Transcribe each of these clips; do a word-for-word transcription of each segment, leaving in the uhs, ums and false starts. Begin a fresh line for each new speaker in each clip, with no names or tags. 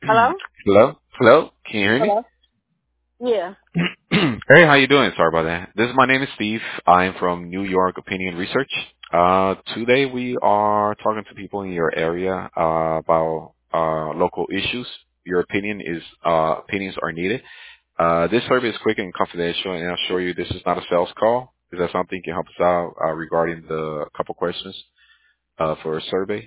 Hello?
Hello? Hello? Can you hear me?
Hello? Yeah.
Hey, how you doing? Sorry about that. This is my name is Steve. I'm from New York Opinion Research. Uh, today we are talking to people in your area uh, about uh, local issues. Your opinion is uh, opinions are needed. Uh, this survey is quick and confidential, and I'll assure you this is not a sales call. Is that something you can help us out uh, regarding the couple questions uh, for a survey?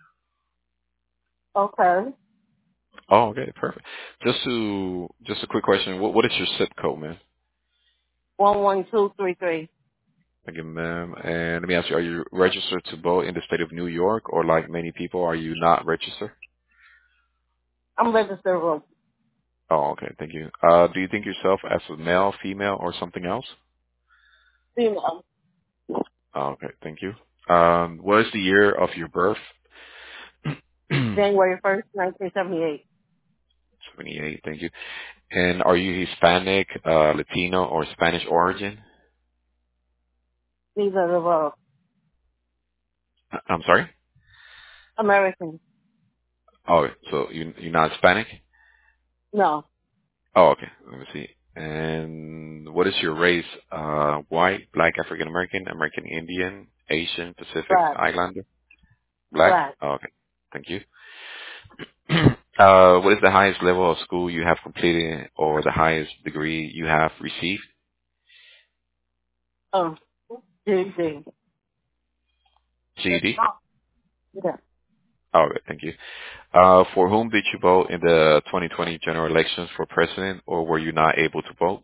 Okay.
Oh, okay, perfect. Just to just a quick question. What what is your zip code, man?
One one two three three.
Thank you, ma'am. And let me ask you, are you registered to vote in the state of New York, or like many people, are you not registered?
I'm registered with
Oh, okay. Thank you. Uh, do you think yourself as a male, female, or something else?
female.
Oh, okay. Thank you. Um, what is the year of your birth?
January first, nineteen seventy eight.
seventy-eight. Thank you. And are you Hispanic, uh, Latino, or Spanish origin?
These are the above.
I- I'm sorry?
American.
Oh, so you, you're not Hispanic?
No.
Oh, okay. Let me see. And what is your race? Uh, white, black, African American, American Indian, Asian, Pacific
Black.
Islander, black?
Black.
Oh, okay. Thank you. uh, what is the highest level of school you have completed or the highest degree you have received?
Um, G D.
G E D?
Yeah.
Oh, okay. Thank you. Uh, for whom did you vote in the twenty twenty general elections for president, or were you not able to vote?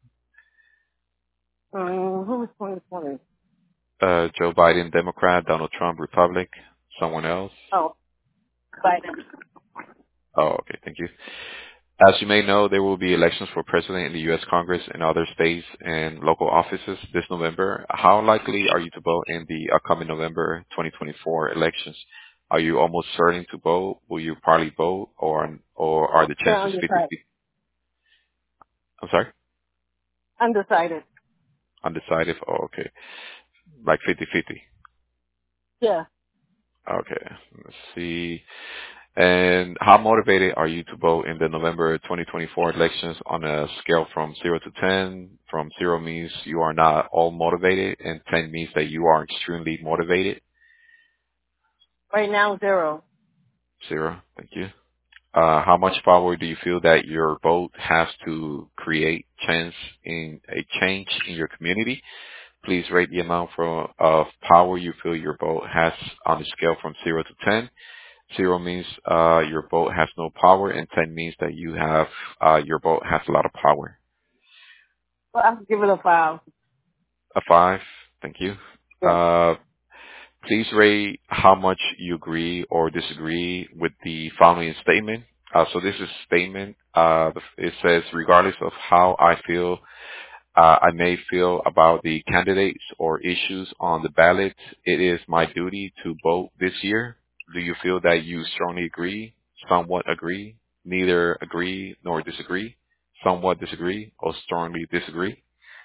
Um, who was twenty twenty?
Uh, Joe Biden, Democrat, Donald Trump, Republic, someone else?
Oh, Biden.
Oh, okay. Thank you. As you may know, there will be elections for president in the U S. Congress and other states and local offices this November. How likely are you to vote in the upcoming November twenty twenty-four elections? Are you almost certain to vote? Will you probably vote, or or are the
They're
chances
undecided.
fifty-fifty? I'm sorry,
Undecided.
undecided. Oh, okay, like fifty-fifty.
Yeah.
Okay, let's see. And how motivated are you to vote in the November twenty twenty-four elections on a scale from zero to ten? From zero means you are not all motivated, and ten means that you are extremely motivated.
Right now, zero.
Zero. Thank you. Uh, how much power do you feel that your vote has to create chance in a change in your community? Please rate the amount for, of power you feel your vote has on the scale from zero to ten. Zero means uh, your boat has no power, and ten means that you have uh, your boat has a lot of power.
Well, I'll give it a five.
A five. Thank you.
Yeah.
Uh, please rate how much you agree or disagree with the following statement. Uh, so this is a statement. Uh, it says, regardless of how I feel uh, I may feel about the candidates or issues on the ballot, it is my duty to vote this year. Do you feel that you strongly agree, somewhat agree, neither agree nor disagree, somewhat disagree, or strongly disagree?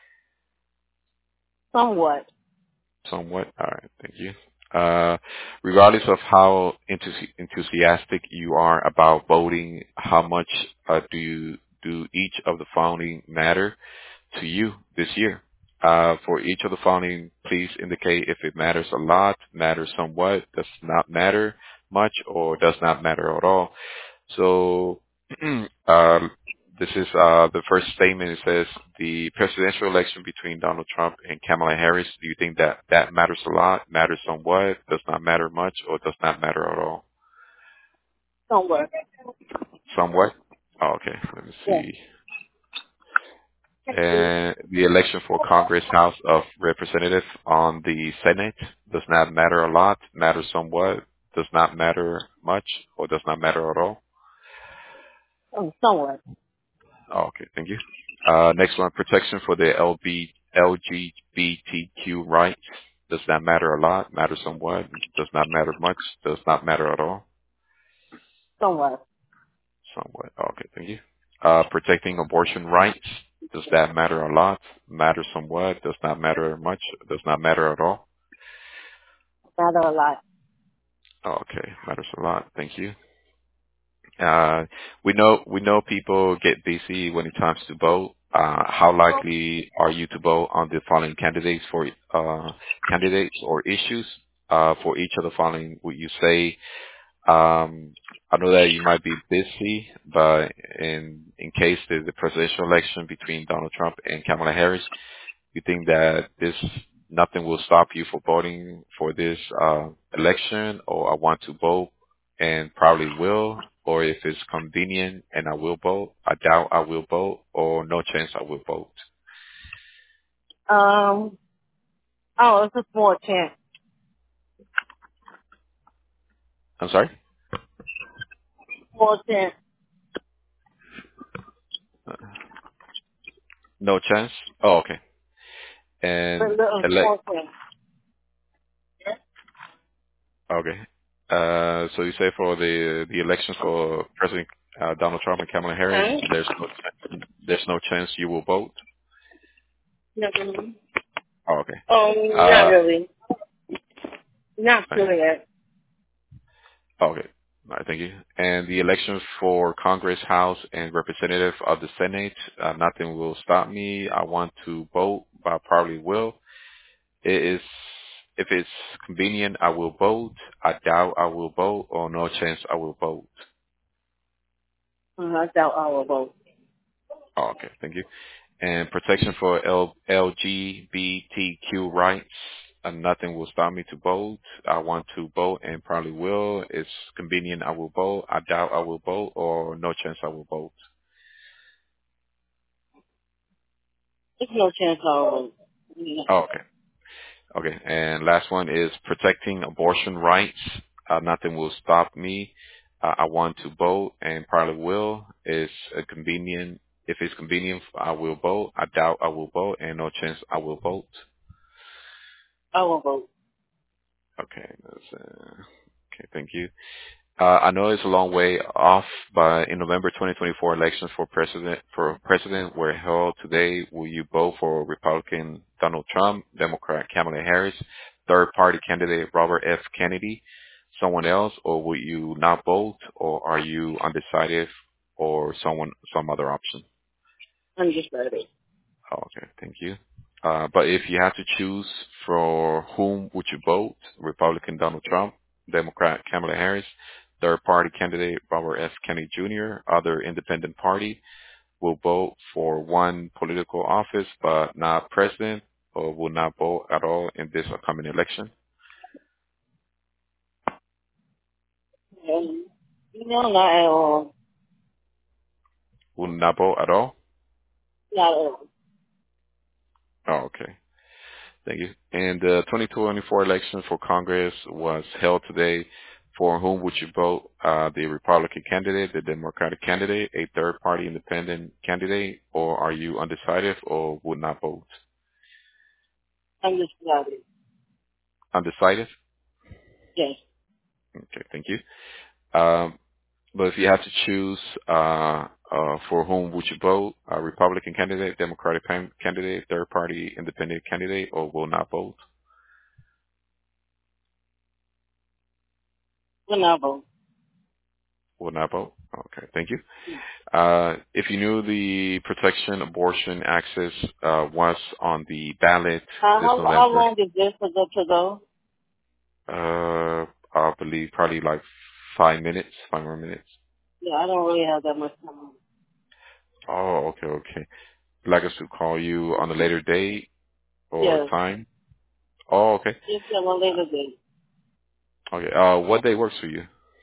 Somewhat.
Somewhat. All right. Thank you. Uh, regardless of how enthusi- enthusiastic you are about voting, how much uh, do you do each of the following matter to you this year? Uh, for each of the following, please indicate if it matters a lot, matters somewhat, does not matter much, or does not matter at all. So, uh, this is uh, the first statement. It says the presidential election between Donald Trump and Kamala Harris. Do you think that that matters a lot, matters somewhat, does not matter much, or does not matter at all?
Somewhat.
Somewhat. Oh, okay. Let me
Yeah.
see. And the election for Congress, House of Representatives on the Senate does not matter a lot, matters somewhat, does not matter much, or does not matter at all.
Um, somewhat.
Oh, okay, thank you. Uh, next one, protection for the L B, L G B T Q rights. Does not matter a lot, matters somewhat, does not matter much, does not matter at all.
Somewhat.
Somewhat. Oh, okay, thank you. Uh, protecting abortion rights. Does that matter a lot, matter somewhat, does not matter much, does not matter at all.
Matter a lot.
Oh, okay, matters a lot. Thank you. Uh, we know we know people get busy when it comes to vote. Uh, how likely are you to vote on the following candidates for uh, candidates or issues uh, for each of the following? Would you say? Um, I know that you might be busy, but in in case there's a presidential election between Donald Trump and Kamala Harris, you think that this nothing will stop you for voting for this uh, election, or I want to vote and probably will, or if it's convenient and I will vote, I doubt I will vote, or no chance I will vote.
Um, oh, it's a small chance.
I'm sorry,
Small chance.
no chance. Oh, okay.
A
And
little
elect.
small chance.
Okay. Uh, so you say for the the election for President uh, Donald Trump and Kamala Harris,
Okay.
there's no ch- there's no chance you will vote.
Not really.
Oh, okay.
Oh, not
Uh,
really. Not
okay.
really yet.
Okay. All right, thank you. And the elections for Congress, House, and Representative of the Senate, uh, nothing will stop me. I want to vote, but I probably will. It is, if it's convenient, I will vote. I doubt I will vote, or no chance I will vote.
Uh, I doubt I will vote.
Oh, okay, thank you. And protection for L- LGBTQ rights. Uh, nothing will stop me to vote. I want to vote and probably will. It's convenient. I will vote. I doubt I will vote, or no chance I will vote.
There's no chance I will vote. Yeah.
Oh, okay. Okay. And last one is protecting abortion rights. Uh, nothing will stop me. Uh, I want to vote and probably will. It's a convenient. If it's convenient, I will vote. I doubt I will vote, and no chance I will vote.
I will vote.
Okay. That's, uh, okay. Thank you. Uh, I know it's a long way off, but in November twenty twenty-four, elections for president for president were held today. Will you vote for Republican Donald Trump, Democrat Kamala Harris, third party candidate Robert F. Kennedy, someone else, or will you not vote, or are you undecided, or someone some other option?
I'm just ready.
Oh, okay, thank you. Uh, but if you had to choose for whom would you vote, Republican Donald Trump, Democrat Kamala Harris, third party candidate Robert F. Kennedy Junior, other independent party, will vote for one political office but not president, or will not vote at all in this upcoming election?
Um, no, not at all.
Will not vote at all?
Not at all.
Oh, okay. Thank you. And the twenty twenty-four election for Congress was held today. For whom would you vote? Uh, the Republican candidate, the Democratic candidate, a third party independent candidate, or are you undecided or would not vote?
I'm just ready.
Undecided?
Yes.
Okay, thank you. Um, but if you had to choose, uh, uh, for whom would you vote? A Republican candidate, Democratic pan- candidate, third party independent candidate, or will not vote?
Will not vote.
Will not vote? Okay, thank you. Uh, if you knew the protection abortion access uh, was on the ballot
Uh,
this
how how
November,
long is this to go to go?
uh, I believe probably like five minutes, five more minutes.
Yeah, I don't really have that much time.
Oh, okay, okay. You'd like us to call you on a later date or
Yes.
time? Oh, okay.
Just on a later date.
Okay. Uh, what day works for you?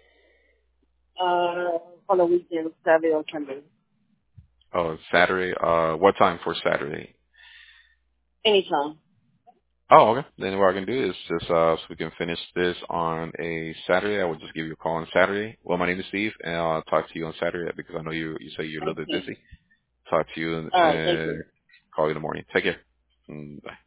Uh, on the weekend, Saturday or Sunday.
Oh, Saturday. Uh, what time for Saturday?
Anytime.
Oh, okay. Then what I can do is just uh so we can finish this on a Saturday. I will just give you a call on Saturday. Well, my name is Steve, and I'll talk to you on Saturday because I know you you say you're a little bit
Okay.
busy. Talk to you
All right. Thank
and
you.
uh, call you in the morning. Take care. Mm, bye.